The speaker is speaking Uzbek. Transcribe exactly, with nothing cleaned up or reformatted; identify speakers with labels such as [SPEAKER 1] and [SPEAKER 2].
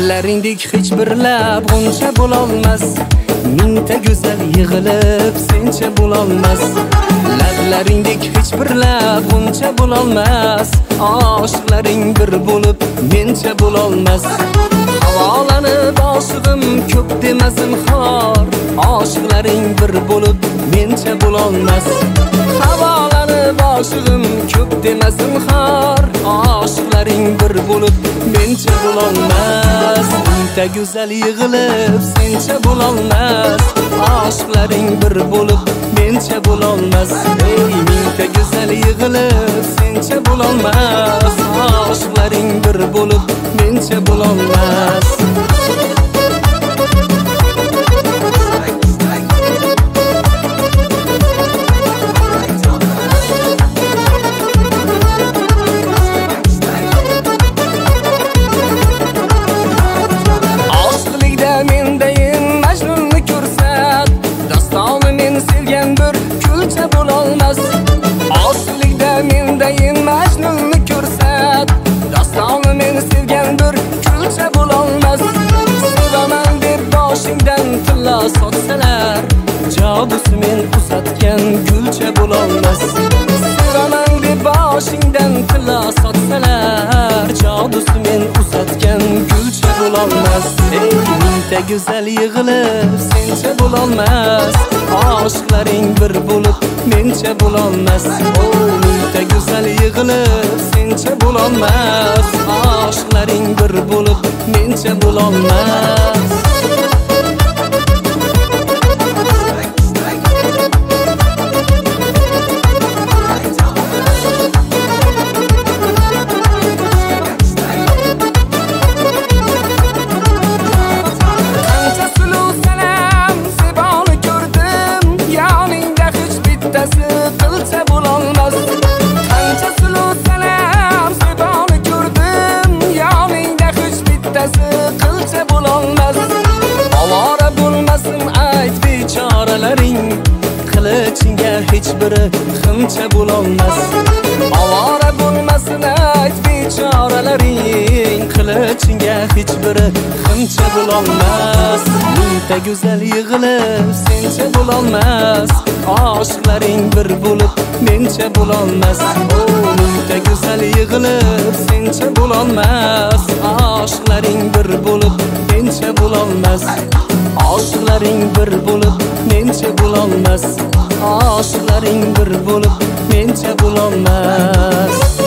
[SPEAKER 1] Lablaringdek hech bir lab g'uncha bo'lolmas, mingta go'zal yig'ilib sencha bo'lolmas. Lablaringdek hech bir lab g'uncha bo'lolmas, oshiqlaring bir bo'lib mencha bo'lolmas. Havolanib oshig'im ko'p demasin xor, oshiqlaring bir bo'lib mencha bo'lolmas. Havolanib oshig'im ko'p demasin xor, oshiqlaring bir bo'lib mencha bo'lolmas. Mingta go'zal yig'ilib sencha bo'lolmas, oshiqlaring bir bo'lib mencha bo'lolmas. Ey mingta go'zal yig'ilib sencha bo'lolmas, oshiqlaring bir bo'lib mencha bo'lolmas. Oshiqlikda mendayin Majnunni ko'rsat, dostoni meni sevgan bir kulcha bo'lolmas. Sevaman deb boshingdan tilla sotsalar, javobi men uzatgan gulcha bo'lolmas. Sevaman deb boshingdan tilla sotsalar, javobi men uzatgan gulcha bo'lolmas. Ey mingta go'zal yig'ilib sencha bo'lolmas, oshiqlaring bir bo'lib mencha bo'lolmas. Oh mingta go'zal yig'ilib sencha bo'lolmas, oshiqlaring bir bo'lib mencha bo'lolmas. Qilcha bo'lolmas, qancha suluv salam seboni ko'rdim, yoningda hech bittasi qilcha bo'lolmas. Ovora bo'lmasin ayt bechoralaring, qilichingga hech biri ximcha bo'lolmas. Ovora bo'lmasin ayt bechoralaring, qilichingga hech biri ximcha bo'lolmas. Mingta go'zal yig'ilib sencha bo'lolmas, oshiqlaring bir bo'lib mencha bo'lolmas. Oh mingta go'zal yig'ilib sencha bo'lolmas, oshiqlaring bir bo'lib mencha bo'lolmas. Oshiqlaring bir bo'lib mencha bo'lolmas, oshiqlaring bir bo'lib mencha bo'lolmas.